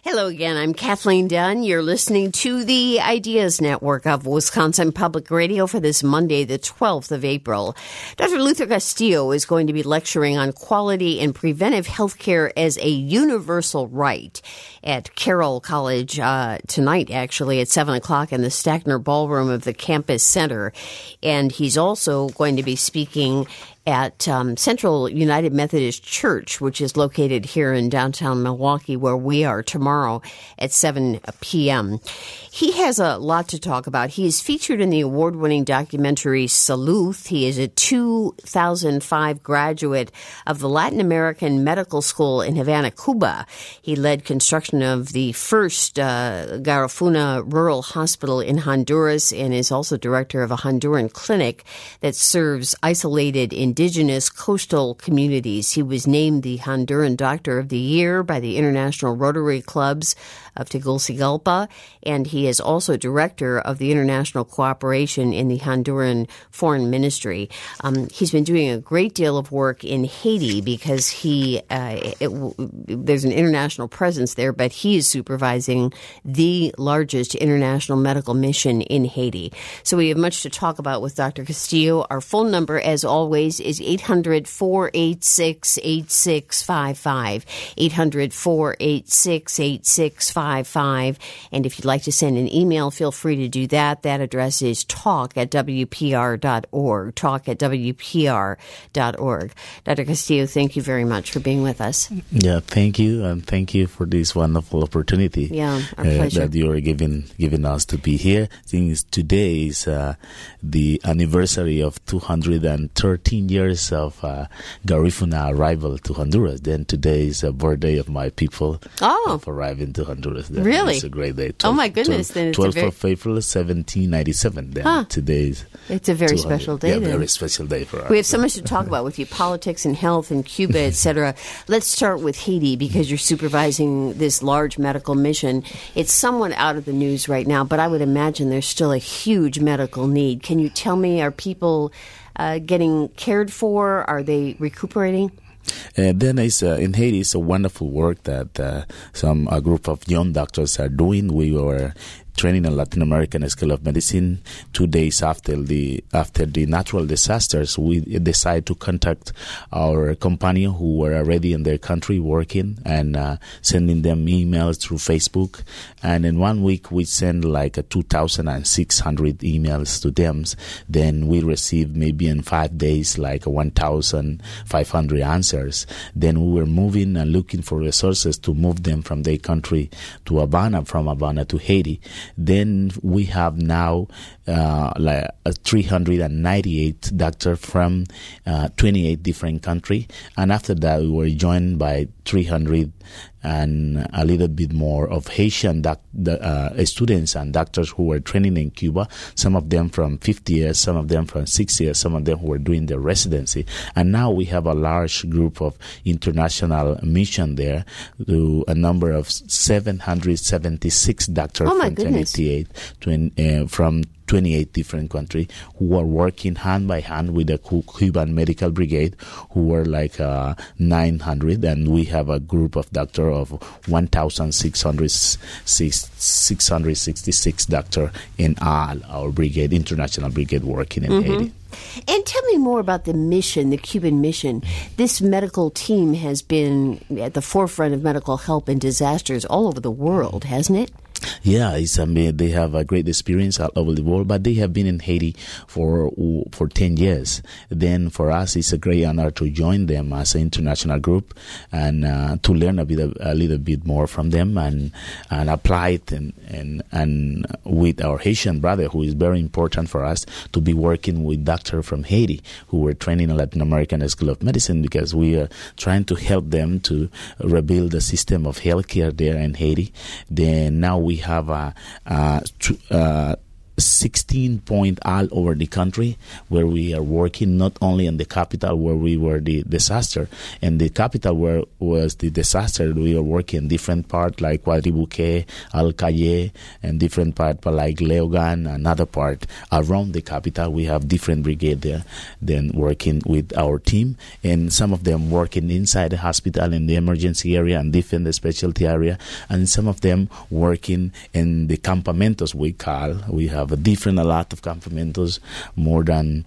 Hello again. I'm Kathleen Dunn. You're listening to the Ideas Network of Wisconsin Public Radio for this Monday, the 12th of April. Dr. Luther Castillo is going to be lecturing on quality and preventive health care as a universal right at Carroll College tonight, actually, at 7 o'clock in the Stackner Ballroom of the Campus Center. And he's also going to be speaking at Central United Methodist Church, which is located here in downtown Milwaukee, where we are tomorrow at 7 p.m. He has a lot to talk about. He is featured in the award-winning documentary Salud. He is a 2005 graduate of the Latin American Medical School in Havana, Cuba. He led construction of the first Garifuna Rural Hospital in Honduras and is also director of a Honduran clinic that serves isolated indigenous coastal communities. He was named the Honduran Doctor of the Year by the International Rotary Clubs of Tegucigalpa, and he is also director of the international cooperation in the Honduran Foreign Ministry. He's been doing a great deal of work in Haiti because there's an international presence there, but he is supervising the largest international medical mission in Haiti. So we have much to talk about with Dr. Castillo. Our phone number, as always, is 800-486-8655, 800-486-8655. And if you'd like to send an email, feel free to do that. That address is talk@wpr.org, talk@wpr.org. Dr. Castillo, thank you very much for being with us. Yeah, thank you, and thank you for this wonderful opportunity. Yeah, our pleasure. That you are giving us to be here. Since today is the anniversary of 213 years of Garifuna arrival to Honduras. Then today is a birthday of my people of arriving to Honduras. Then really? It's a great day. 12, oh, my goodness. 12th of April, 1797. Then today's... It's a very special day. Yeah, very special day for us. We have so much to talk about with you, politics and health and Cuba, etc. Let's start with Haiti because you're supervising this large medical mission. It's somewhat out of the news right now, but I would imagine there's still a huge medical need. Can you tell me, are people getting cared for? Are they recuperating? Then in Haiti, it's a wonderful work that a group of young doctors are doing. We were training in Latin American School of Medicine. 2 days after the natural disasters, we decided to contact our companions who were already in their country working and sending them emails through Facebook. And in 1 week, we sent like 2,600 emails to them. Then we received maybe in 5 days like 1,500 answers. Then we were moving and looking for resources to move them from their country to Havana, from Havana to Haiti. Then we have now like 398 doctors from 28 different countries. And after that, we were joined by 300 and a little bit more of Haitian students and doctors who were training in Cuba, some of them from 50 years, some of them from 6 years, some of them who were doing their residency. And now we have a large group of international mission there, to a number of 776 doctors from 28 different countries who are working hand by hand with the Cuban Medical Brigade, who were like 900, and we have a group of doctors of 1,666 doctors in all our brigade, international brigade, working in Haiti. And tell me more about the mission, the Cuban mission. This medical team has been at the forefront of medical help in disasters all over the world, hasn't it? Yeah, they have a great experience all over the world, but they have been in Haiti for 10 years. Then for us, it's a great honor to join them as an international group and to learn a little bit more from them and apply it and with our Haitian brother, who is very important for us to be working with doctors from Haiti who were training in Latin American School of Medicine, because we are trying to help them to rebuild the system of healthcare there in Haiti. Then now we have 16 points all over the country where we are working, not only in the capital where we were the disaster. And the capital where was the disaster, we are working in different parts like Cuadribuque, Alcaye, and different parts like Leogan, another part around the capital. We have different brigades there, then working with our team, and some of them working inside the hospital in the emergency area and different specialty area, and some of them working in the campamentos we call. We have a lot of campamentos, more than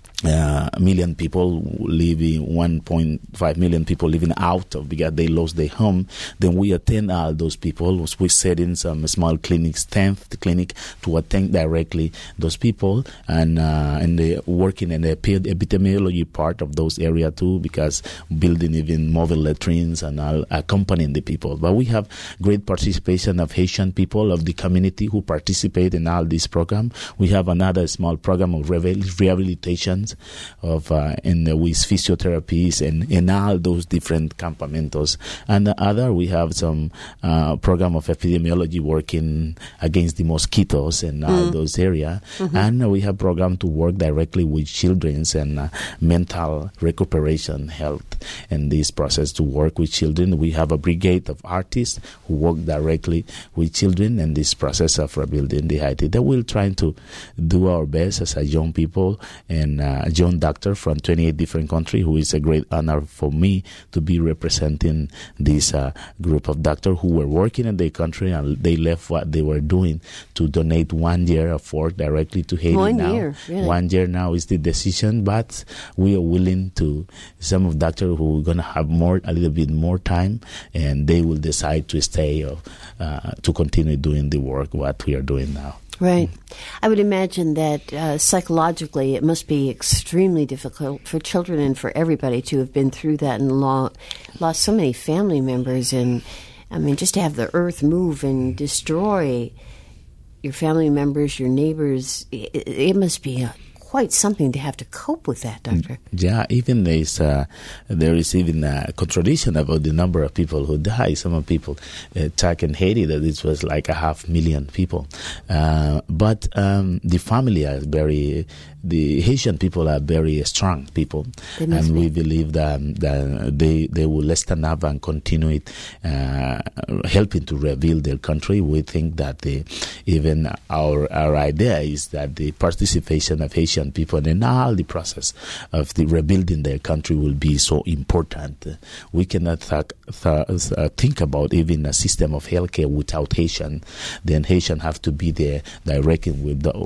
a million people living, 1.5 million people living out of because they lost their home. Then we attend all those people. We set in some small clinics, 10th clinic, to attend directly those people, and they working in the epidemiology part of those areas too, because building even mobile latrines and all, accompanying the people. But we have great participation of Haitian people of the community who participate in all this program. We have another small program of rehabilitation of with physiotherapies and in all those different campamentos. And the other, we have some program of epidemiology working against the mosquitoes in all those areas. And we have program to work directly with children's and mental recuperation health in this process to work with children. We have a brigade of artists who work directly with children in this process of rebuilding the Haiti. That we're trying to do our best as a young people and young doctor from 28 different countries, who is a great honor for me to be representing this group of doctors who were working in their country and they left what they were doing to donate 1 year of work directly to Haiti. 1 now. year, really? 1 year now is the decision, but we are willing to, some of doctors who are going to have a little bit more time, and they will decide to stay or to continue doing the work what we are doing now. Right. I would imagine that psychologically it must be extremely difficult for children and for everybody to have been through that and lost so many family members. And, I mean, just to have the earth move and destroy your family members, your neighbors, it must be quite something to have to cope with that, Doctor. Yeah, even there is even a contradiction about the number of people who die. Some people talk in Haiti that it was like 500,000 people. But the family are the Haitian people are very strong people, and we believe that they will stand up and continue helping to rebuild their country. We think that even our idea is that the participation of Haitian people in all the process of the rebuilding their country will be so important. We cannot think about even a system of healthcare without Haitian. Then Haitian have to be there directing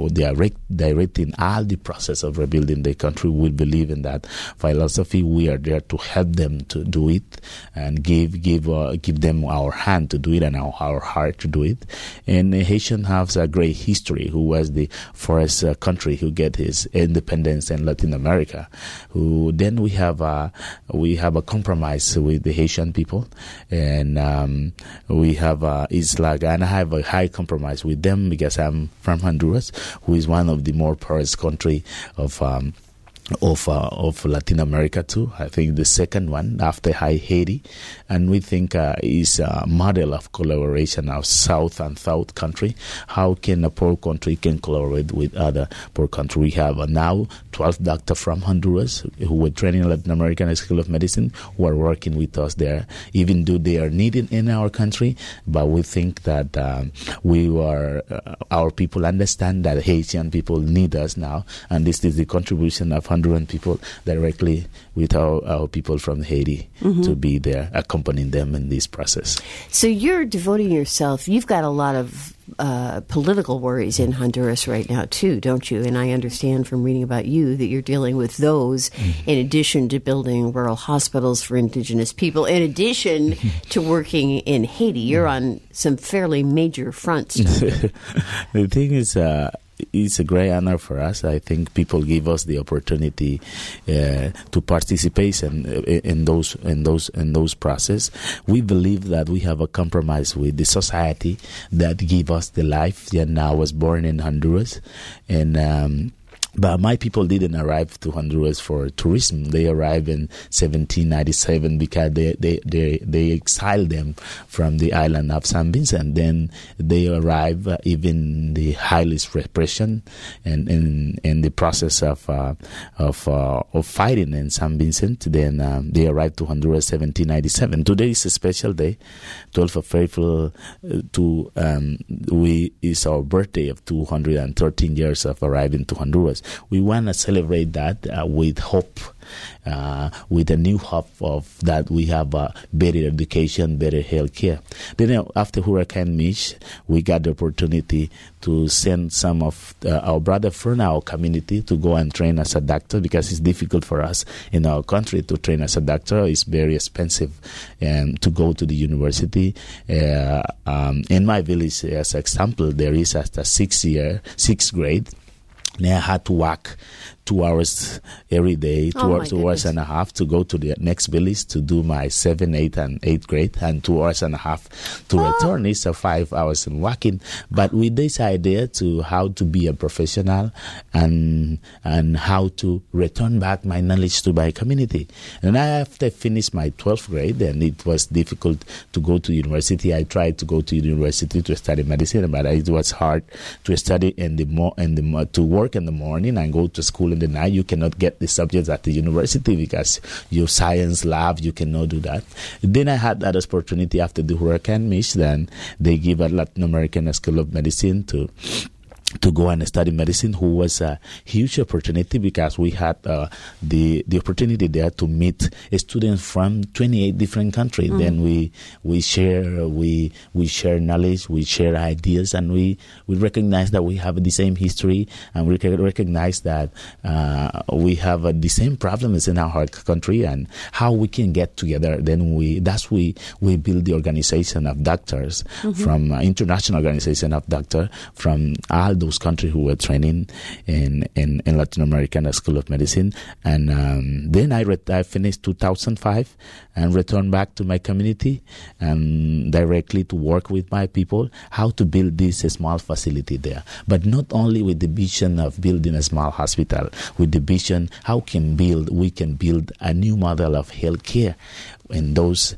all the process of rebuilding the country. We believe in that philosophy. We are there to help them to do it and give them our hand to do it and our heart to do it. And Haitian has a great history. Who was the first country who get his independence in Latin America. Then we have a compromise with the Haitian people, and we have and I have a high compromise with them because I'm from Honduras, who is one of the more poorest country of Latin America too. I think the second one after Haiti, and we think is a model of collaboration of South and South country. How can a poor country can collaborate with other poor country? We have now 12 doctors from Honduras who were training in Latin American School of Medicine who are working with us there, even though they are needed in our country. But we think that our people understand that Haitian people need us now, and this is the contribution of Honduran people directly with our people from Haiti to be there, accompanying them in this process. So you're devoting yourself, you've got a lot of political worries in Honduras right now too, don't you? And I understand from reading about you that you're dealing with those in addition to building rural hospitals for indigenous people, in addition to working in Haiti. You're on some fairly major fronts. The thing is, it's a great honor for us. I think people give us the opportunity to participate in those process. We believe that we have a compromise with the society that give us the life. And I was born in Honduras, and But my people didn't arrive to Honduras for tourism. They arrived in 1797 because they exiled them from the island of San Vincent. Then they arrived even the highest repression and in the process of fighting in San Vincent. Then they arrived to Honduras 1797. Today is a special day, 12th of April. Is our birthday of 213 years of arriving to Honduras. We want to celebrate that with hope, with a new hope of that we have better education, better health care. Then after Hurricane Mitch, we got the opportunity to send some of our brother from our community to go and train as a doctor, because it's difficult for us in our country to train as a doctor. It's very expensive to go to the university. In my village, as an example, there is at the sixth grade. And I had to walk 2 hours every day, 2 hours and a half to go to the next village to do my 7th, 8th, and 8th grade, and 2 hours and a half to return. It's 5 hours in walking. But with this idea to how to be a professional and how to return back my knowledge to my community. And after I finished my 12th grade, and it was difficult to go to university. I tried to go to university to study medicine, but it was hard to study to work in the morning and go to school in the night. You cannot get the subjects at the university because your science lab, you cannot do that. Then I had that opportunity after the Hurricane Mitch. Then they give a Latin American School of Medicine to go and study medicine, who was a huge opportunity because we had the opportunity there to meet students from 28 different countries. Then we share knowledge, we share ideas, and we recognize that we have the same history, and we recognize that we have the same problems in our country, and how we can get together. Then we build the organization of doctors from international organization of doctors from all those countries who were training in Latin American School of Medicine. And then I finished 2005 and returned back to my community and directly to work with my people how to build this small facility there. But not only with the vision of building a small hospital, with the vision how we can build a new model of healthcare in those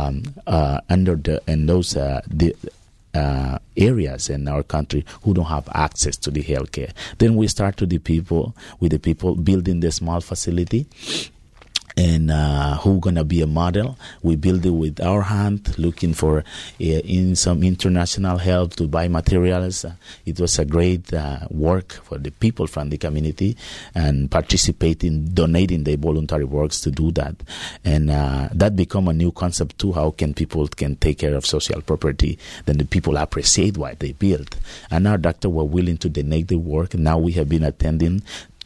areas in our country who don't have access to the healthcare. Then we start with the people building the small facility. And who going to be a model. We build it with our hand, looking for in some international help to buy materials. It was a great work for the people from the community and donating their voluntary works to do that. And that become a new concept too. How can people take care of social property? Then the people appreciate what they build. And our doctors were willing to donate the work. Now we have been attending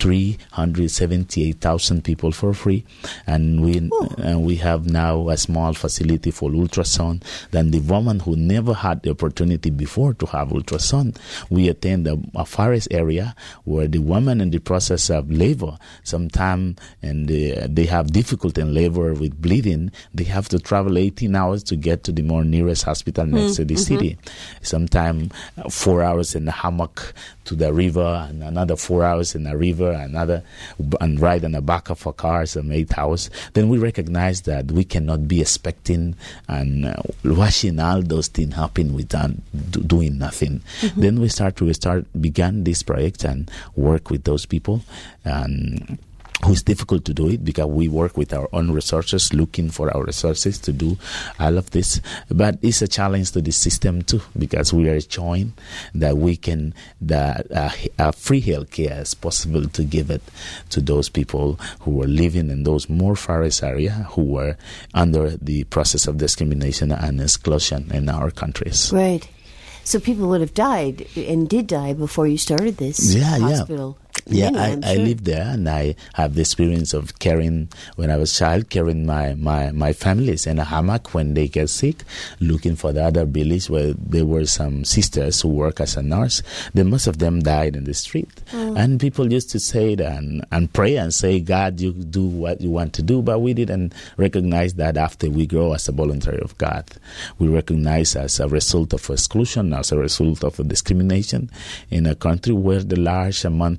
378,000 people for free, and we have now a small facility for ultrasound. Then the woman who never had the opportunity before to have ultrasound, we attend a forest area where the woman in the process of labor, sometimes and they have difficulty in labor with bleeding, they have to travel 18 hours to get to the more nearest hospital next to the city. Sometimes 4 hours in the hammock to the river, and another 4 hours in the river, and ride on the back of a car, some 8 hours. Then we recognize that we cannot be expecting and watching all those things happen without doing nothing. Then we began this project and work with those people, and who's difficult to do it because we work with our own resources, looking for our resources to do all of this. But it's a challenge to the system too, because we are showing that we can, free health care is possible to give it to those people who are living in those more forest areas, who were under the process of discrimination and exclusion in our countries. Right. So people would have died and did die before you started this hospital. Yeah, I lived there, and I have the experience of carrying, when I was a child, carrying my families in a hammock when they get sick, looking for the other village where there were some sisters who work as a nurse. Then most of them died in the street. And people used to say that and pray and say, God, you do what you want to do. But we didn't recognize that after we grow as a voluntary of God. We recognize as a result of exclusion, as a result of discrimination in a country where the large amount of poor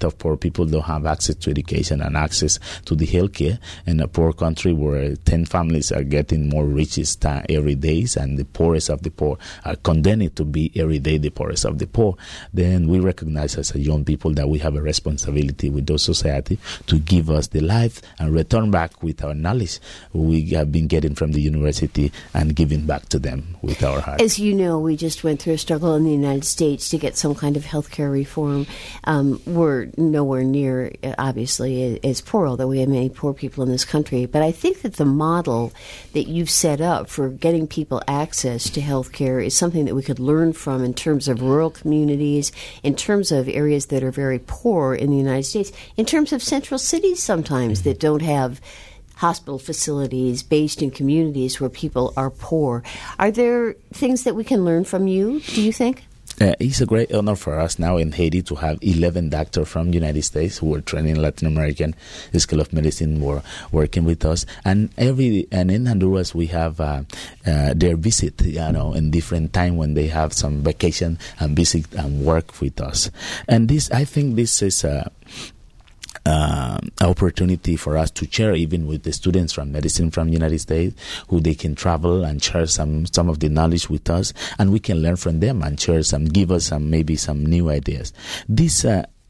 people don't have access to education and access to the healthcare. In a poor country where 10 families are getting more riches every day, and the poorest of the poor are condemned to be every day the poorest of the poor, then we recognize as a young people that we have a responsibility with those society to give us the life and return back with our knowledge we have been getting from the university and giving back to them with our heart. As you know, we just went through a struggle in the United States to get some kind of healthcare reform. We're nowhere near, obviously, as poor, although we have many poor people in this country. But I think that the model that you've set up for getting people access to healthcare is something that we could learn from in terms of rural communities, in terms of areas that are very poor in the United States, in terms of central cities sometimes that don't have hospital facilities based in communities where people are poor. Are there things that we can learn from you, do you think? It's a great honor for us now in Haiti to have 11 doctors from the United States who are training Latin American School of Medicine were working with us. And in Honduras we have their visit, in different time when they have some vacation and visit and work with us. And I think this is opportunity for us to share even with the students from medicine from the United States, who they can travel and share some of the knowledge with us, and we can learn from them and share give us maybe some new ideas. This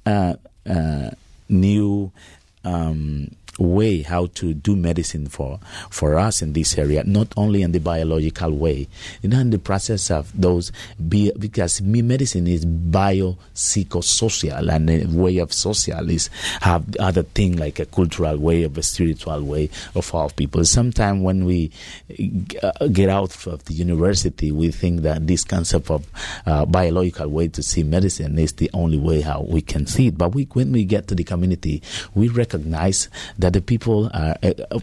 new way how to do medicine for us in this area, not only in the biological way, in the process of those, because medicine is biopsychosocial, and a way of social is have other thing like a cultural way, of a spiritual way of all people. Sometimes when we get out of the university, we think that this concept of biological way to see medicine is the only way how we can see it. But when we get to the community, we recognize that the people are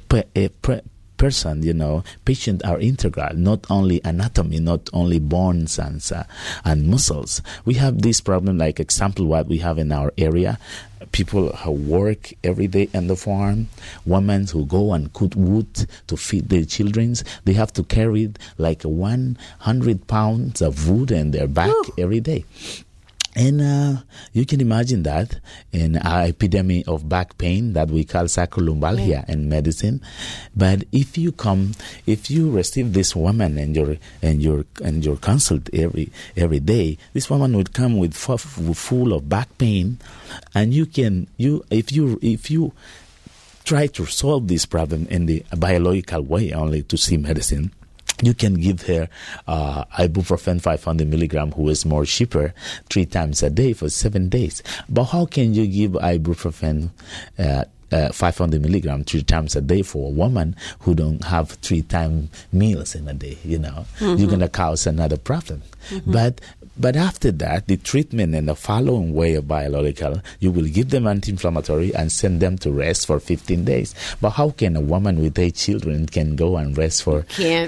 patients are integral, not only anatomy, not only bones and muscles. We have this problem, like example, what we have in our area. People who work every day in the farm, women who go and cut wood to feed their children, they have to carry like 100 pounds of wood in their back every day. And you can imagine that in our epidemic of back pain that we call sacrolumbalgia in medicine. But if you receive this woman and your consult every day, this woman would come with full of back pain, and if you try to solve this problem in the biological way only to see medicine, you can give her ibuprofen 500 milligram, who is more cheaper, 3 times a day for 7 days. But how can you give ibuprofen 500 milligram 3 times a day for a woman who don't have 3 times meals in a day? Mm-hmm. You're going to cause another problem. Mm-hmm. But after that, the treatment and the following way of biological, you will give them anti-inflammatory and send them to rest for 15 days. But how can a woman with 8 children can go and rest for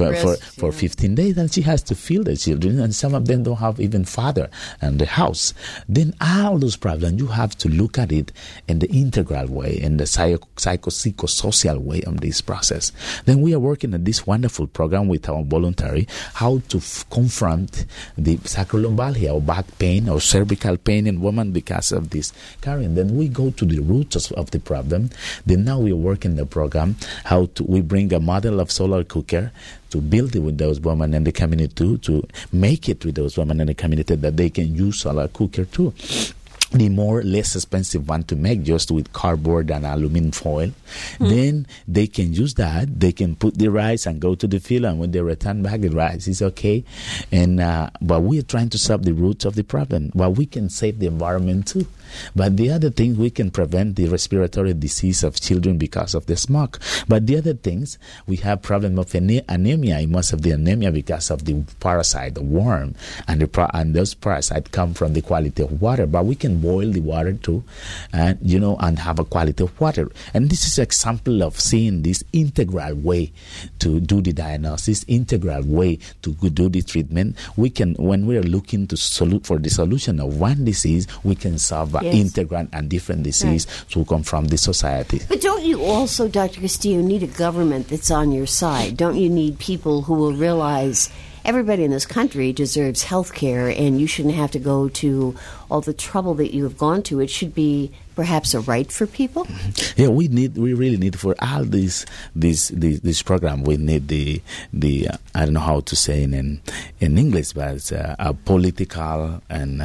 15 days? And she has to feed the children, and some of them don't have even father in the house. Then all those problems, you have to look at it in the integral way, in the psychosocial way of this process. Then we are working on this wonderful program with our voluntary, how to confront the sacrolumbalgia or back pain or cervical pain in women because of this carrying. Then we go to the roots of the problem. Then now we work in the program we bring a model of solar cooker to build it with those women in the community, to make it with those women in the community that they can use solar cooker too. The less expensive one to make, just with cardboard and aluminum foil. Then they can use that. They can put the rice and go to the field, and when they return back, the rice is okay. And but we are trying to solve the roots of the problem. Well, we can save the environment too. But the other thing, we can prevent the respiratory disease of children because of the smoke. But the other things, we have problem of anemia. Most of the anemia because of the parasite, the worm, and those parasites come from the quality of water. But we can boil the water too, and have a quality of water. And this is an example of seeing this integral way to do the diagnosis, integral way to do the treatment. We can, when we are looking to for the solution of one disease, we can solve integral and different disease to come from the society. But don't you also, Dr. Castillo, need a government that's on your side? Don't you need people who will realize everybody in this country deserves health care, and you shouldn't have to go to all the trouble that you have gone to. It should be perhaps a right for people. Yeah, we really need for all this program. We need the I don't know how to say in English, but it's a political and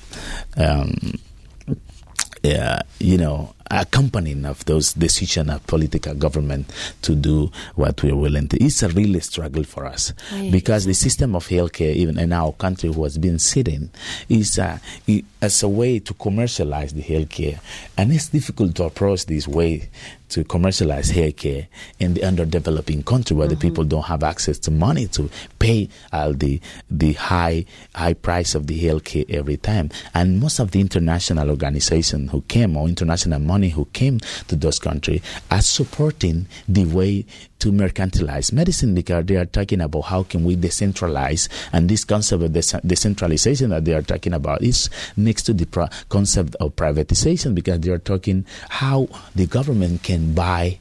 accompanying of those decisions of political government to do what we are willing to. It's a real struggle for us because the system of healthcare, even in our country, who has been sitting, is as a way to commercialize the healthcare, and it's difficult to approach this way to commercialize healthcare in the underdeveloping country where the people don't have access to money to pay all the high price of the healthcare every time. And most of the international organizations who came, or international money who came to those countries, are supporting the way to mercantilize medicine, because they are talking about how can we decentralize, and this concept of decentralization that they are talking about is next to the concept of privatization, because they are talking how the government can buy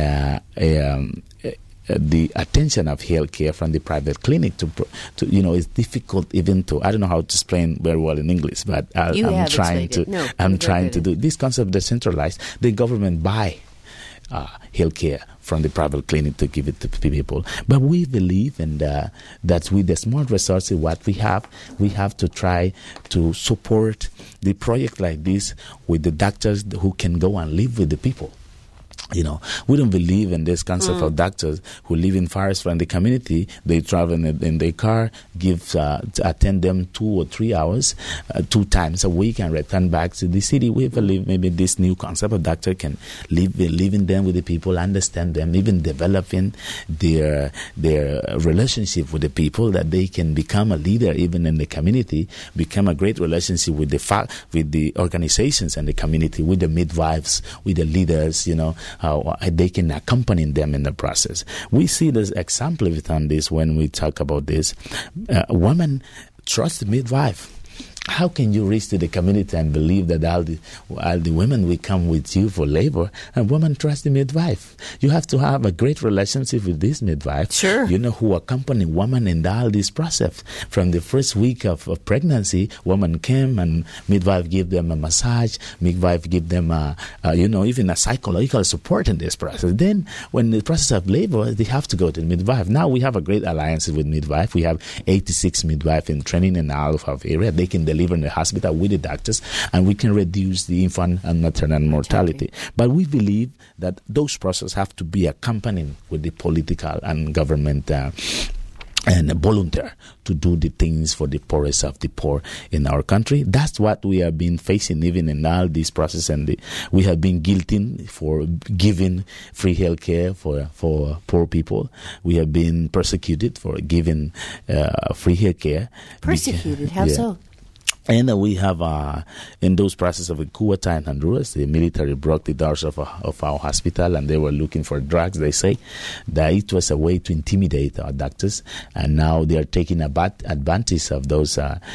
the attention of healthcare from the private clinic to it's difficult even to, I don't know how to explain very well in English, but I'm trying to do this concept of decentralized. The government buy healthcare from the private clinic to give it to people. But we believe in that with the small resources what we have to try to support the project like this with the doctors who can go and live with the people. We don't believe in this concept of doctors who live in forest from the community. They travel in their car, attend them 2 or 3 hours, 2 times a week, and return back to the city. We believe maybe this new concept of doctor can live in them with the people, understand them, even developing their relationship with the people, that they can become a leader even in the community, become a great relationship with the organizations and the community, with the midwives, with the leaders, how they can accompany them in the process. We see this example of it on this when we talk about this. Women trust the midwife. How can you reach to the community and believe that all the women will come with you for labor, and women trust the midwife? You have to have a great relationship with this midwife, sure, who accompany women in all this process. From the first week of pregnancy, women came and midwife give them a massage, midwife give them even a psychological support in this process. Then when the process of labor, they have to go to the midwife. Now we have a great alliance with midwife. We have 86 midwives in training in all of our area. They can deliver in the hospital with the doctors, and we can reduce the infant and maternal mortality. But we believe that those processes have to be accompanied with the political and government and volunteer to do the things for the poorest of the poor in our country. That's what we have been facing even in all this process, and we have been guilty for giving free health care for poor people. We have been persecuted for giving free health care. Persecuted? How so? And we have, in those processes of Cubata and Honduras, the military broke the doors of our hospital, and they were looking for drugs. They say that it was a way to intimidate our doctors, and now they are taking advantage of those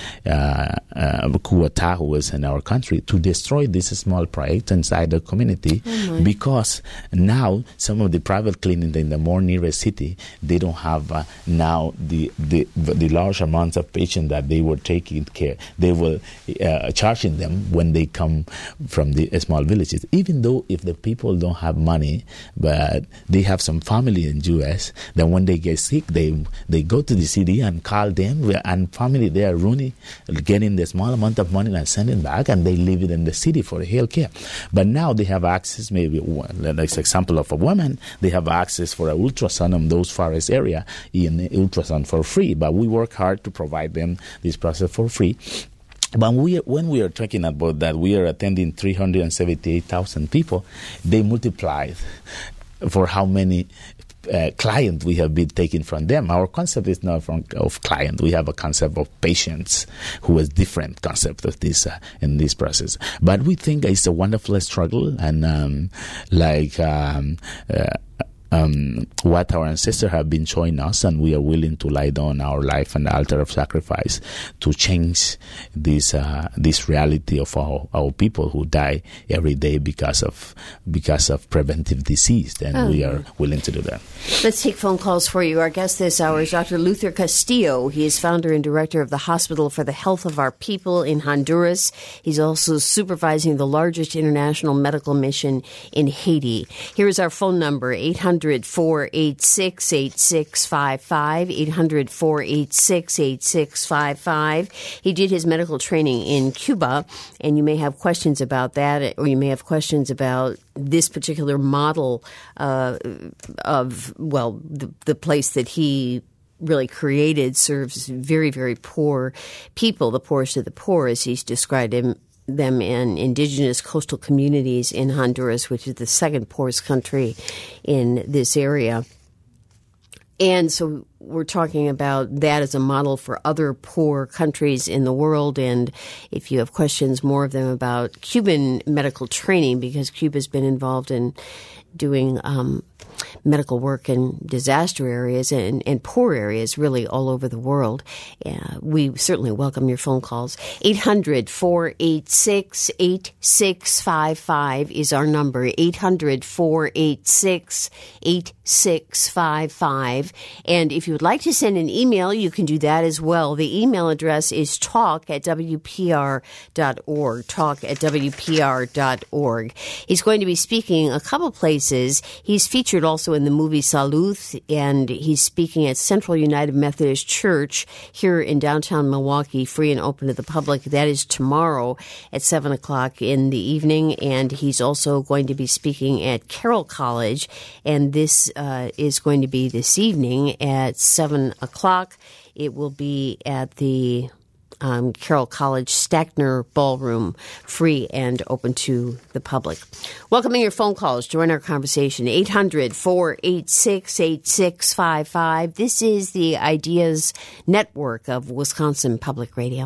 Cubata who was in our country to destroy this small project inside the community, because now some of the private clinics in the more nearest city, they don't have now the large amounts of patients that they were taking care. They were charging them when they come from the small villages. Even though if the people don't have money, but they have some family in U.S., then when they get sick, they go to the city and call them, and family, they are running, getting the small amount of money and sending back, and they leave it in the city for health care. But now they have access, maybe like example of a woman, they have access for an ultrasound in those forest area, in ultrasound for free. But we work hard to provide them this process for free. But when we are talking about that, we are attending 378,000 people. They multiplied for how many clients we have been taking from them. Our concept is not of client. We have a concept of patients, who is different concept of this in this process. what our ancestors have been showing us, and we are willing to lay down our life on the altar of sacrifice to change this reality of our people who die every day because of preventive disease. And we are willing to do that. Let's take phone calls for you. Our guest this hour is Dr. Luther Castillo. He is founder and director of the Hospital for the Health of Our People in Honduras. He's also supervising the largest international medical mission in Haiti. Here is our phone number, 800-486-8655, 800-486-8655. He did his medical training in Cuba, and you may have questions about that, or you may have questions about this particular model of the place that he really created serves very, very poor people, the poorest of the poor, as he's described them in indigenous coastal communities in Honduras, which is the second poorest country in this area. And so we're talking about that as a model for other poor countries in the world. And if you have questions, more of them about Cuban medical training, because Cuba's been involved in doing medical work in disaster areas and poor areas really all over the world. We certainly welcome your phone calls. 800-486-8655 is our number, 800-486-8655. And if you would like to send an email, you can do that as well. The email address is talk@wpr.org, talk@wpr.org. He's going to be speaking a couple places. He's featured also in the movie Salud, and he's speaking at Central United Methodist Church here in downtown Milwaukee, free and open to the public. That is tomorrow at 7 o'clock in the evening, and he's also going to be speaking at Carroll College, and this is going to be this evening at 7 o'clock. It will be at the Carroll College Stackner Ballroom, free and open to the public. Welcoming your phone calls. Join our conversation. 800-486-8655. This is the Ideas Network of Wisconsin Public Radio.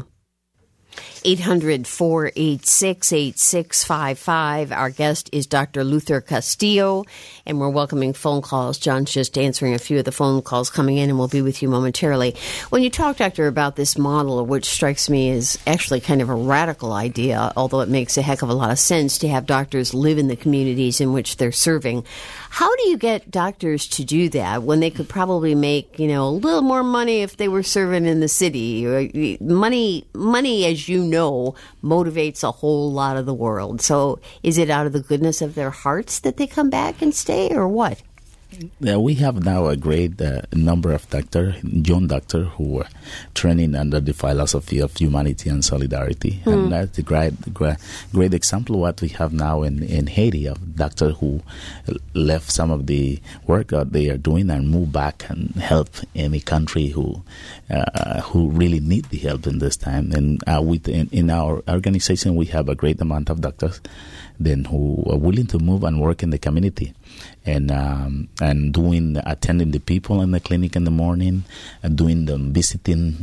800-486-8655. Our guest is Dr. Luther Castillo, and we're welcoming phone calls. John's just answering a few of the phone calls coming in, and we'll be with you momentarily. When you talk, Doctor, about this model, which strikes me as actually kind of a radical idea, although it makes a heck of a lot of sense to have doctors live in the communities in which they're serving, how do you get doctors to do that when they could probably make, a little more money if they were serving in the city? Money, as you know, motivates a whole lot of the world. So is it out of the goodness of their hearts that they come back and stay, or what? Yeah, we have now a great number of young doctors who are training under the philosophy of humanity and solidarity. And that's a great example of what we have now in Haiti, of doctors who left some of the work that they are doing and move back and help any country who really need the help in this time. And in our organization, we have a great amount of doctors then who are willing to move and work in the community, and attending the people in the clinic in the morning, and doing them visiting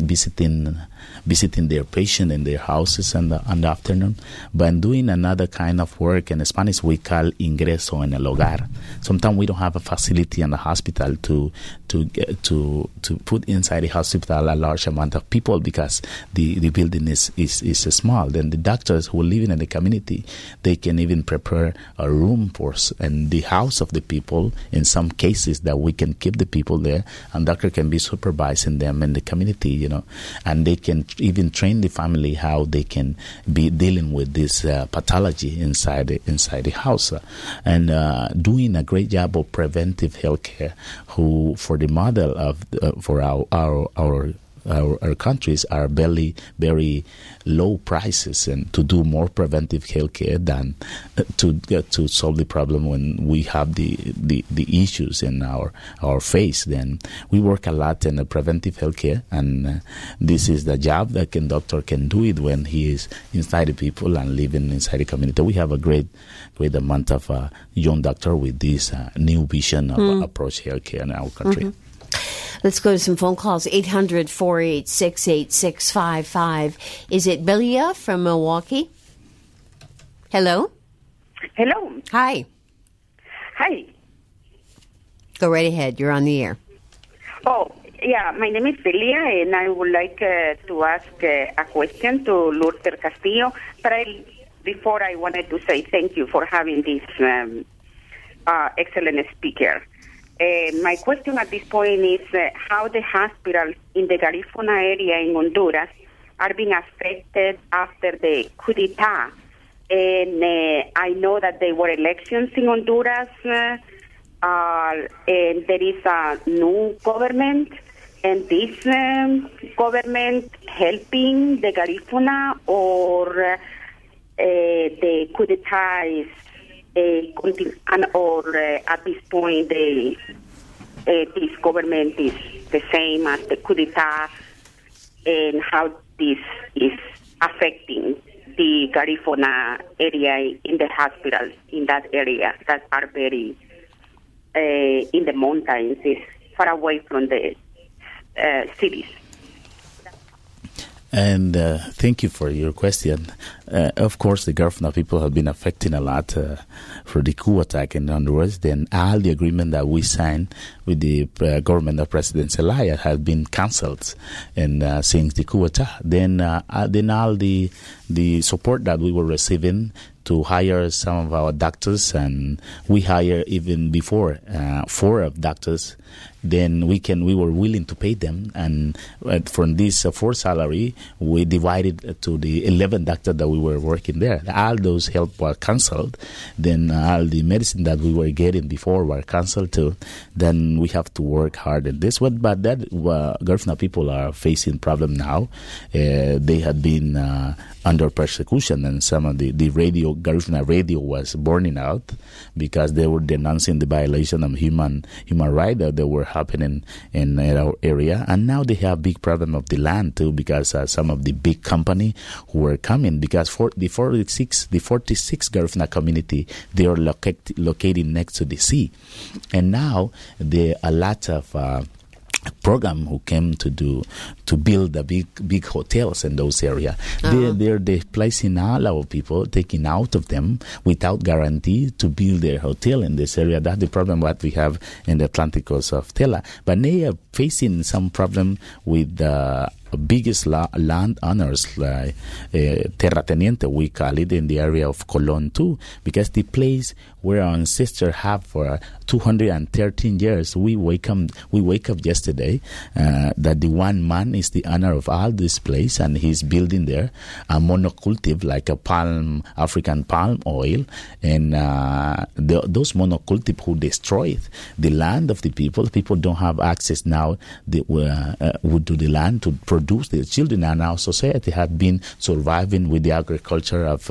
their patient in their houses in the afternoon, but doing another kind of work. In Spanish we call ingreso en el hogar. Sometimes we don't have a facility in the hospital to put inside the hospital a large amount of people because the building is small. Then the doctors who are living in the community, they can even prepare a room for in the house of the people in some cases that we can keep the people there, and doctor can be supervising them in the community, and they can even train the family how they can be dealing with this pathology inside the house, and doing a great job of preventive health care. Who for the model of for our countries are very, very low prices, and to do more preventive health care than to solve the problem when we have the issues in our face. Then we work a lot in the preventive health care, and this is the job that doctor can do it when he is inside the people and living inside the community. We have a great amount of young doctor with this new vision of approach health care in our country. Mm-hmm. Let's go to some phone calls. 800-486-8655. Is it Belia from Milwaukee? Hello? Hello. Hi. Hi. Go right ahead. You're on the air. Oh, yeah, my name is Celia, and I would like to ask a question to Luther Castillo. But before I wanted to say thank you for having this excellent speaker. My question at this point is how the hospitals in the Garifuna area in Honduras are being affected after the coup d'etat. And I know that there were elections in Honduras, and there is a new government, and this government helping the Garifuna, or the coup d'etat is or at this point this government is the same as the coup d'etat, and how this is affecting the Garifuna area in the hospitals in that area that are very in the mountains, is far away from the cities. And thank you for your question. Of course, the Garifuna people have been affected a lot for the coup attack in Honduras. Then all the agreement that we signed with the government of President Zelaya has been cancelled, and since the coup attack, then all the support that we were receiving to hire some of our doctors, and we hire even before 4 of doctors. Then we were willing to pay them, and from this 4 salary, we divided to the 11 doctors that we were working there. All those help were cancelled. Then all the medicine that we were getting before were cancelled too. Then we have to work hard at this one. But that Garifuna people are facing problem now. They had been under persecution, and some of the radio, Garifuna radio, was burning out because they were denouncing the violation of human rights that they were happening in our area. And now they have big problem of the land too, because some of the big company who were coming, because for the 46 Garifuna community, they are located next to the sea, and now there are a lot of program who came to build the big hotels in those areas. They're placing all our people, taking out of them without guarantee to build their hotel in this area. That's the problem what we have in the Atlantic coast of Tela. But they are facing some problem with the biggest land owners, like terrateniente, we call it, in the area of Colon too, because the place where our ancestors have for 213 years, we wake up yesterday that the one man is the owner of all this place, and he's building there a monocultive like a African palm oil, and those monocultive who destroyed the land of the people. People don't have access now to the land to produce their children, and our society have been surviving with the agriculture of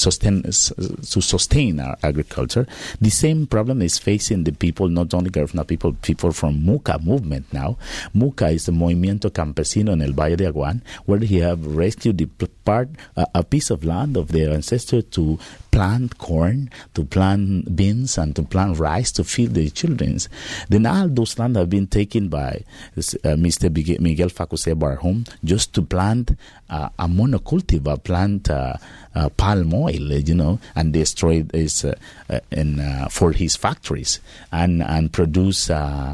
sustain our agriculture. The same problem is facing the people, not only Garifuna people from Muca movement now. Muca is the Movimiento Campesino in el Valle de Aguán, where he have rescued a piece of land of their ancestors to plant corn, to plant beans, and to plant rice to feed their children. Then all those land have been taken by Mr. Miguel Facuse Barhum just to plant a monocultive, plant palm oil, and destroy this for his factories and produce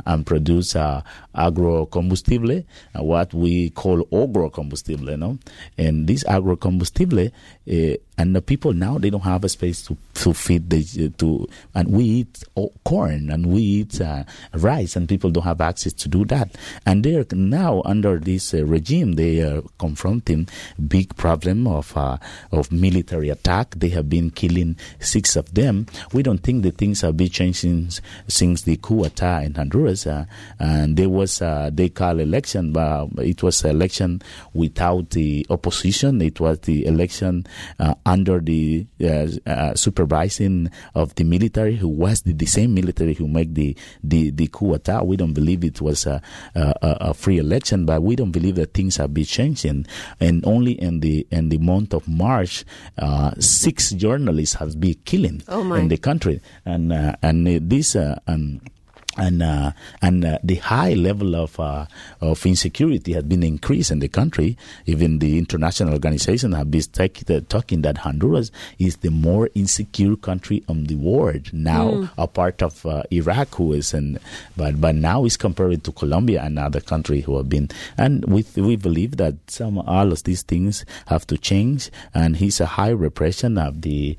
agrocombustible, what we call agrocombustible, and this agrocombustible, and the people now, they don't have a space to feed and we eat corn and we eat rice, and people don't have access to do that. And they're now under this regime, they are confronting big problem of military attack. They have been killing 6 of them. We don't think the things have been changing since the coup attack in Honduras, and there was they call election, but it was election without the opposition. It was the election under the supervising of the military, who was the same military who made the coup attack. We don't believe it was a free election, but we don't believe that things have been changing. And only in the month of March, 6 journalists have been killing in the country, and this. And the high level of insecurity has been increased in the country. Even the international organization have been talking that Honduras is the more insecure country on the world now, a part of Iraq, who is but now is compared to Colombia and other countries who have been. And we believe that all of these things have to change. And he's a high repression of the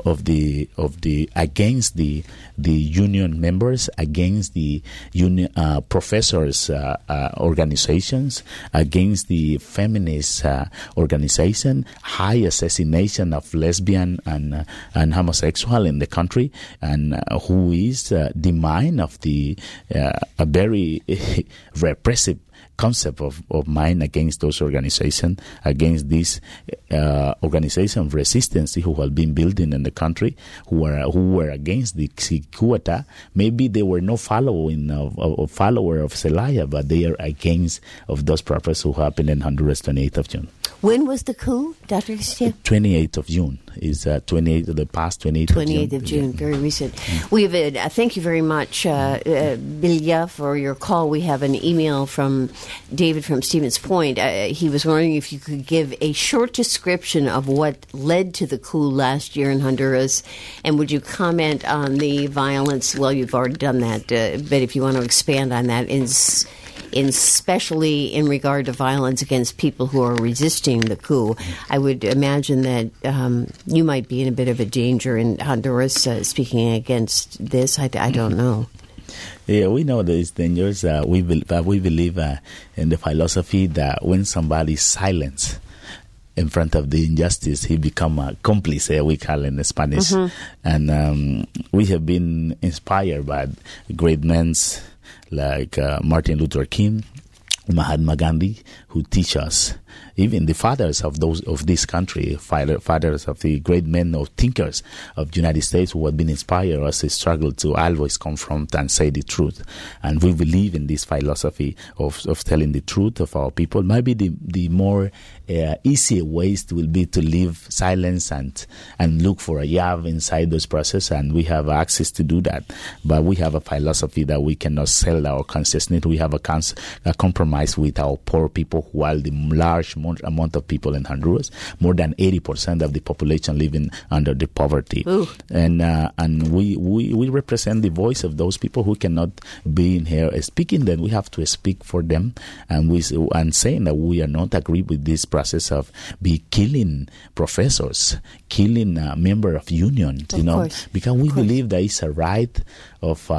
against the union members, against the union professors organizations, against the feminist organization, high assassination of lesbian and homosexual in the country, and who is the mind of the a very repressive concept of mine against those organizations, against this organization of resistance who have been building in the country, who were against the Cuata. Maybe they were no follower of Zelaya, but they are against of those protests who happened in Honduras 28th of June. When was the coup, Dr. Castillo? 28th of June is 28th of the past 28th of June, very recent. We have thank you very much, Bilya, for your call. We have an email from David from Stevens Point. He was wondering if you could give a short description of what led to the coup last year in Honduras, and would you comment on the violence? Well, you've already done that, but if you want to expand on that, especially in regard to violence against people who are resisting the coup. I would imagine that you might be in a bit of a danger in Honduras speaking against this. I don't know. Yeah, we know these dangers. We believe in the philosophy that when somebody is silent in front of the injustice, he become a complice, we call it in Spanish. And we have been inspired by great men like Martin Luther King, Mahatma Gandhi, who teach us, even the fathers of this country, fathers of the great men or thinkers of the United States who have been inspired us to struggle to always confront and say the truth. And we believe in this philosophy of telling the truth of our people. Maybe the more easier ways will be to live silence and look for a job inside those processes, and we have access to do that. But we have a philosophy that we cannot sell our consciousness. We have a compromise with our poor people, while the large amount of people in Honduras, more than 80% of the population living under the poverty. Ooh. And we represent the voice of those people who cannot be in here speaking. Then we have to speak for them, and saying that we are not agree with this process of killing professors, killing a member of union, because we believe that it's a right of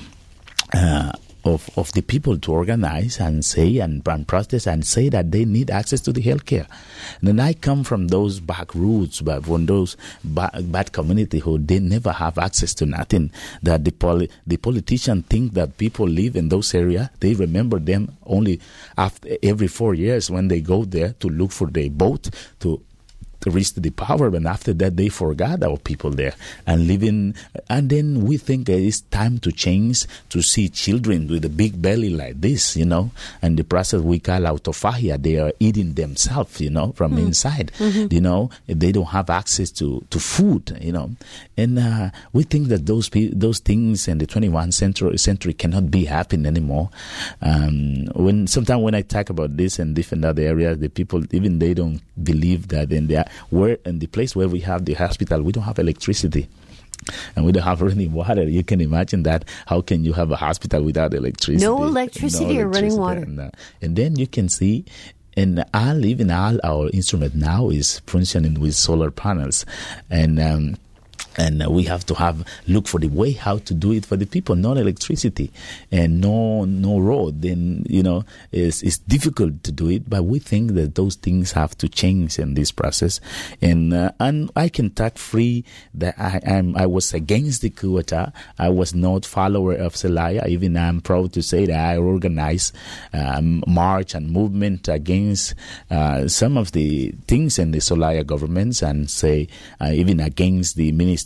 the people to organize and say and protest and say that they need access to the healthcare. And then I come from those back roots, but from those bad community who they never have access to nothing. That the politicians think that people live in those areas. They remember them only after every 4 years when they go there to look for their vote to reach the power, and after that they forgot our people there and living. And then we think it's time to change, to see children with a big belly like this, and the process we call autophagia. They are eating themselves, from inside. They don't have access to food, and we think that those things in the 21st century cannot be happening anymore. Sometimes when I talk about this in different other areas, the people even they don't believe that in the place where we have the hospital, we don't have electricity. And we don't have running water. You can imagine that. How can you have a hospital without electricity? No electricity or running water. And then you can see, and even all our instrument now is functioning with solar panels. And we have to look for the way how to do it for the people. No electricity and no road. Then it's difficult to do it. But we think that those things have to change in this process. And I can talk free that I was against the coup d'etat. I was not follower of Zelaya. Even I'm proud to say that I organized march and movement against some of the things in the Zelaya governments, and say even against the minister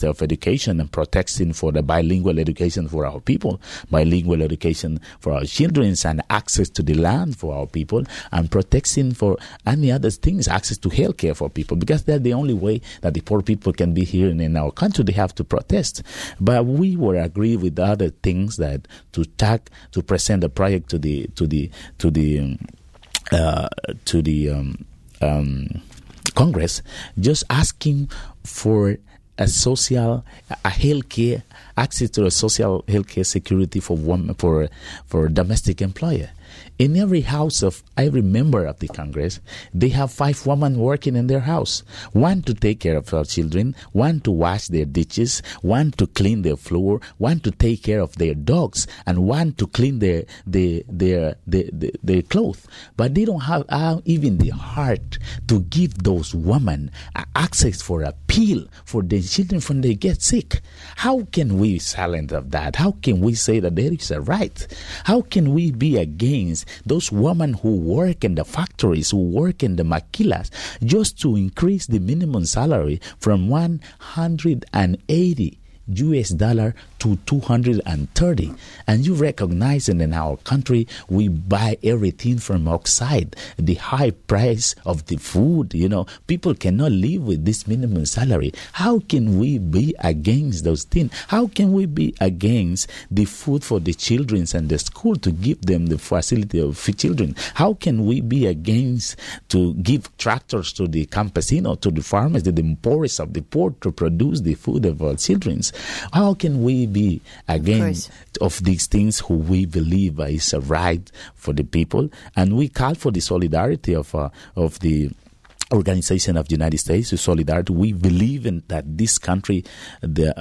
Minister of Education and protecting for the bilingual education for our people, bilingual education for our children, and access to the land for our people, and protecting for any other things, access to health care for people, because that's the only way that the poor people can be here in our country. They have to protest. But we will agree with other things that to present the project to the Congress, just asking for a health care, access to a social health care security for women, for domestic employer. In every house of every member of the Congress, they have 5 women working in their house. 1 to take care of our children, 1 to wash their dishes, 1 to clean their floor, 1 to take care of their dogs, and 1 to clean their clothes. But they don't have even the heart to give those women access for a pill for their children when they get sick. How can we silent of that? How can we say that there is a right? How can we be against those women who work in the factories, who work in the maquilas, just to increase the minimum salary from $180 to $230? And you recognize that in our country we buy everything from outside. The high price of the food, people cannot live with this minimum salary. How can we be against those things? How can we be against the food for the children and the school to give them the facility of children? How can we be against to give tractors to the campesino, to the farmers, to the poorest of the poor, to produce the food of our children? How can we be against of these things who we believe is a right for the people? And we call for the solidarity of the Organization of the United States, solidarity. We believe in that this country, the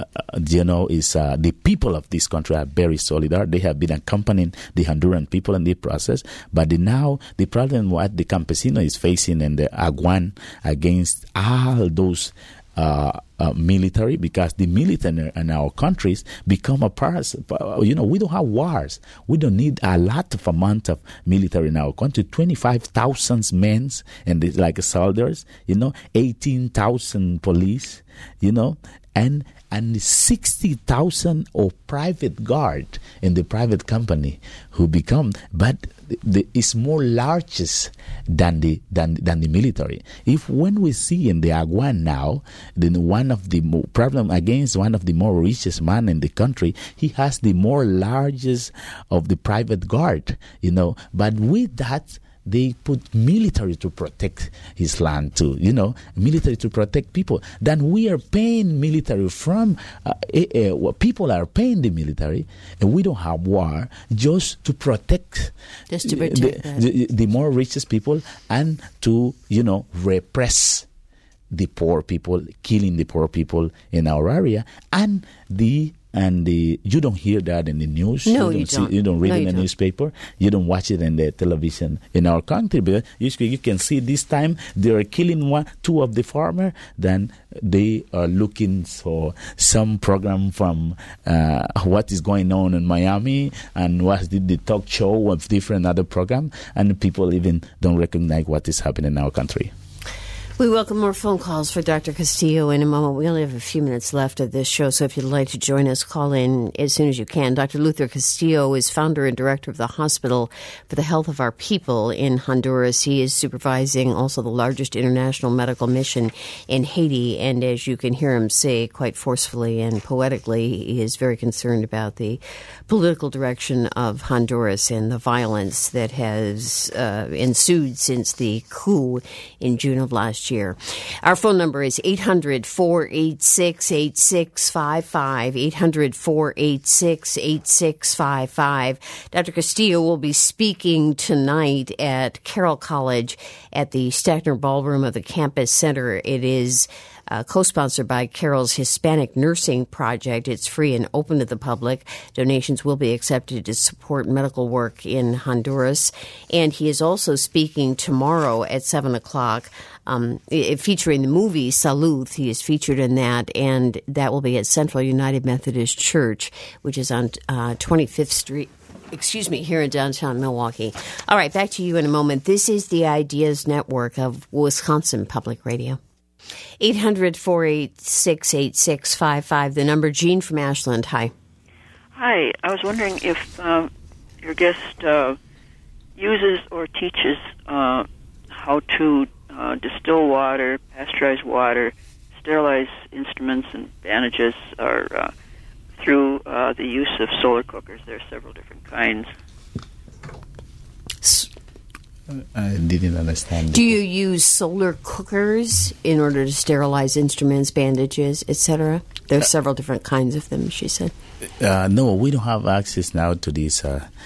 people of this country are very solidar. They have been accompanying the Honduran people in the process. But now the problem what the campesino is facing in the Aguan against all those military, because the military in our countries become a part. We don't have wars. We don't need a lot of amount of military in our country. 25,000 men and like soldiers, 18,000 police, and 60,000 of private guard in the private company who become, but it's more largest than the military. When we see in the Aguan now, then one of the problem against one of the more richest man in the country, he has the more largest of the private guard, but with that, they put military to protect his land too, military to protect people. Then we are paying military from, people are paying the military, and we don't have war just to protect, the more richest people, and to, repress the poor people, killing the poor people in our area, and you don't hear that in the news. No, you don't. You don't read it in the newspaper. You don't watch it in the television in our country. But you can see this time they are killing 2 of the farmers. Then they are looking for some program from what is going on in Miami and what's the talk show of different other program, and people even don't recognize what is happening in our country. We welcome more phone calls for Dr. Castillo in a moment. We only have a few minutes left of this show, so if you'd like to join us, call in as soon as you can. Dr. Luther Castillo is founder and director of the Hospital for the Health of Our People in Honduras. He is supervising also the largest international medical mission in Haiti, and as you can hear him say quite forcefully and poetically, he is very concerned about the political direction of Honduras and the violence that has ensued since the coup in June of last year. Our phone number is 800-486-8655, 800-486-8655. Dr. Castillo will be speaking tonight at Carroll College at the Stackner Ballroom of the Campus Center. It is co-sponsored by Carroll's Hispanic Nursing Project. It's free and open to the public. Donations will be accepted to support medical work in Honduras. And he is also speaking tomorrow at 7 o'clock, featuring the movie Salud. He is featured in that, and that will be at Central United Methodist Church, which is on 25th Street. Here in downtown Milwaukee. All right, back to you in a moment. This is the Ideas Network of Wisconsin Public Radio. 800-486-8655. The number. Jean from Ashland. Hi. Hi. I was wondering if your guest uses or teaches how to distill water, pasteurize water, sterilize instruments and bandages, or through the use of solar cookers. There are several different kinds. I didn't understand. Do you use solar cookers in order to sterilize instruments, bandages, etc.? There are several different kinds of them, she said. No, we don't have access now to this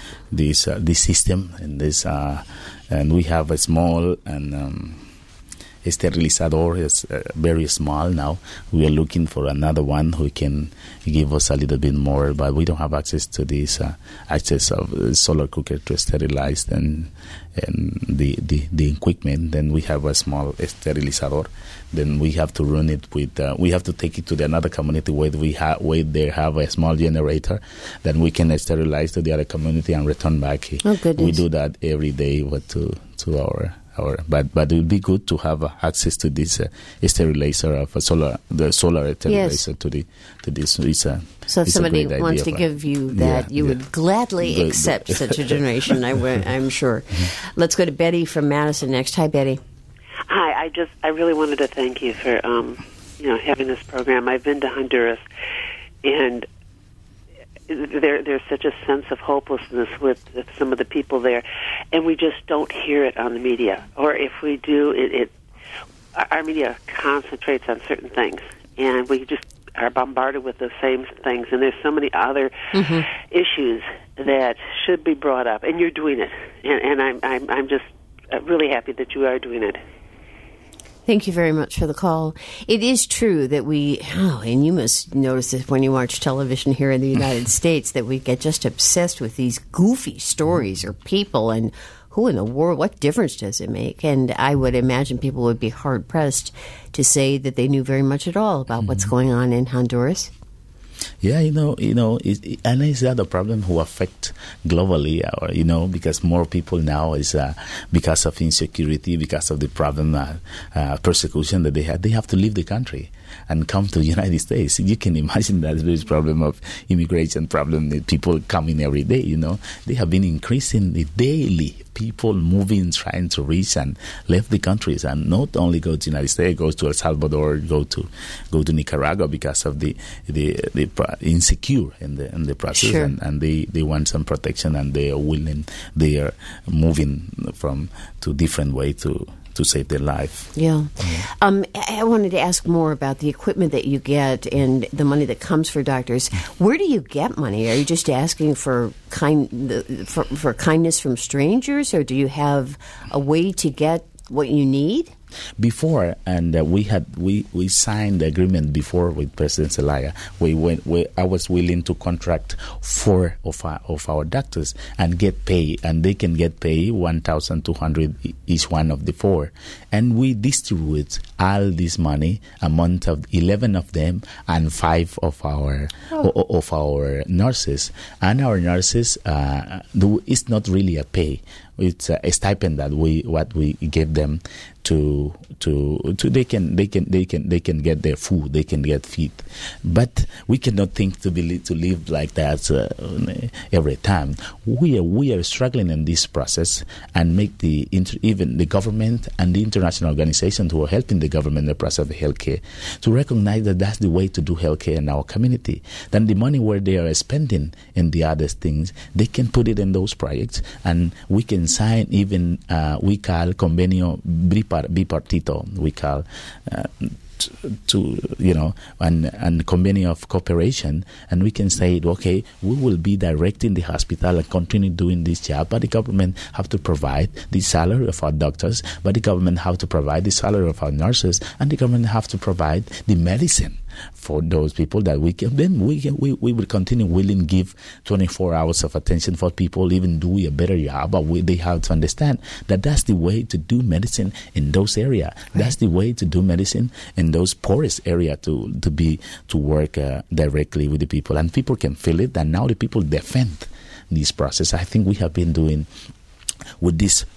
system, and and we have a small and sterilizador is very small now. We are looking for another one who can give us a little bit more, but we don't have access to this access of solar cooker to sterilize and the equipment. Then we have a small sterilizador. Then we have to run it with. We have to take it to another community where they have a small generator. Then we can sterilize to the other community and return back. Oh, goodness. We do that every day, to our. But it would be good to have access to this sterilizer of the solar sterilizer to this. So if somebody wants to give you that, you would gladly accept such a donation. I'm sure. Let's go to Betty from Madison next. Hi, Betty. Hi. I really wanted to thank you for having this program. I've been to Honduras, and there's such a sense of hopelessness with some of the people there, and we just don't hear it on the media. Or if we do, our media concentrates on certain things, and we just are bombarded with the same things. And there's so many other issues that should be brought up, and you're doing it. And I'm just really happy that you are doing it. Thank you very much for the call. It is true that and you must notice this when you watch television here in the United States, that we get just obsessed with these goofy stories or people, and who in the world, what difference does it make? And I would imagine people would be hard-pressed to say that they knew very much at all about what's going on in Honduras. Yeah, and it's the other problem who affect globally, because more people now is because of insecurity, because of the problem, persecution that they have to leave the country and come to the United States. You can imagine that there is problem of immigration problem, people coming every day, They have been increasing daily. People moving, trying to reach and left the countries, and not only go to the United States, go to El Salvador, go to Nicaragua because of the insecure in the process, sure. and they want some protection, and they are moving to different way to save their life. Yeah. I wanted to ask more about the equipment that you get and the money that comes for doctors. Where do you get money? Are you just asking for kindness from strangers, or do you have a way to get what you need? Before, and we signed the agreement before with President Zelaya. I was willing to contract 4 of our doctors and get pay, and they can get pay $1,200 each one of the 4, and we distribute all this money among 11 of them and 5 of our nurses. And our nurses, it's not really a pay. It's a stipend that we give them to they can get their food, they can get feed, but we cannot think to live like that every time. We are struggling in this process, and make even the government and the international organizations who are helping the government in the process of healthcare to recognize that that's the way to do healthcare in our community. Then the money where they are spending in the other things, they can put it in those projects, and we can sign even we call convenio bipartito. We call and convenio of cooperation, and we can say, okay, we will be directing the hospital and continue doing this job, but the government have to provide the salary of our doctors, but the government have to provide the salary of our nurses, and the government have to provide the medicine for those people that we will continue willing give 24 hours of attention for people, even do a better job, but they have to understand that that's the way to do medicine in those areas. Right. That's the way to do medicine in those poorest areas to work directly with the people, and people can feel it, and now the people defend this process. I think we have been doing with this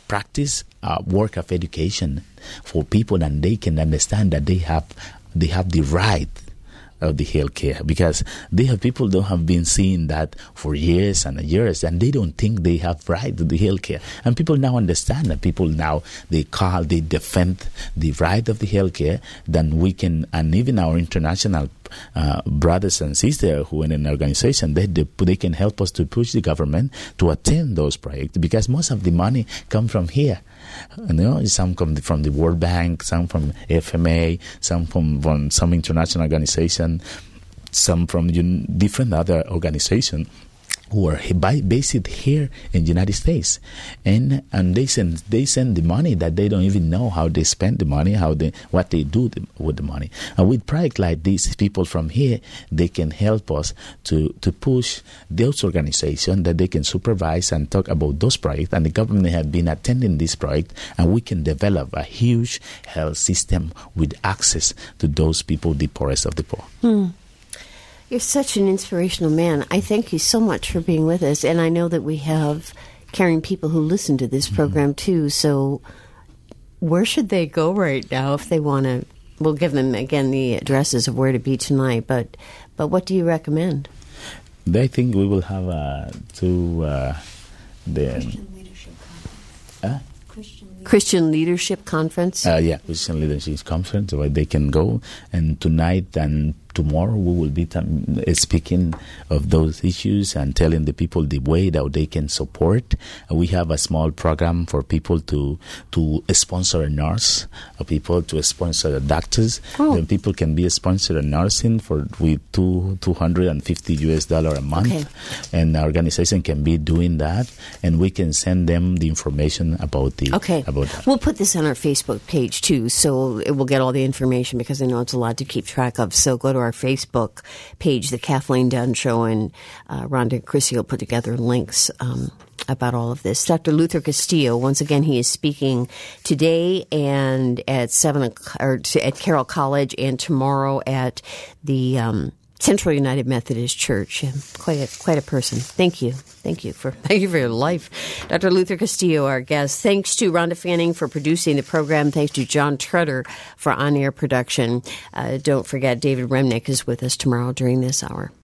practice work of education for people, and they can understand that they have the right of the health care, because people don't have been seeing that for years and years, and they don't think they have right to the health care. And people now understand that. People now they defend the right of the health care. Then we can, and even our international brothers and sisters who are in an organization, they can help us to push the government to attend those projects, because most of the money come from here. Some come from the World Bank, some from FMA, some from some international organization, some from different other organizations who are based here in the United States, and they send the money that they don't even know how they spend the money, what they do with the money. And with projects like this, people from here, they can help us to push those organizations, that they can supervise and talk about those projects, and the government has been attending this project, and we can develop a huge health system with access to those people, the poorest of the poor. You're such an inspirational man. I thank you so much for being with us. And I know that we have caring people who listen to this program, too. So where should they go right now if they want to? We'll give them, again, the addresses of where to be tonight. But what do you recommend? I think we will have Christian Leadership Conference? Christian Leadership Conference, where they can go. And tonight and tomorrow we will be speaking of those issues and telling the people the way that they can support. We have a small program for people to sponsor a nurse, people to sponsor doctors. Then people can be sponsored a nursing with $250 a month. Okay. And our organization can be doing that, and we can send them the information about that. We'll put this on our Facebook page too, so it will get all the information, because I know it's a lot to keep track of. So go to our Facebook page, The Kathleen Dunn Show, and Rhonda and Chrissy will put together links about all of this. Dr. Luther Castillo, once again, he is speaking today and at Carroll College, and tomorrow at the Central United Methodist Church. Quite a person. Thank you for your life, Dr. Luther Castillo, our guest. Thanks to Rhonda Fanning for producing the program. Thanks to John Trutter for on-air production. Don't forget, David Remnick is with us tomorrow during this hour.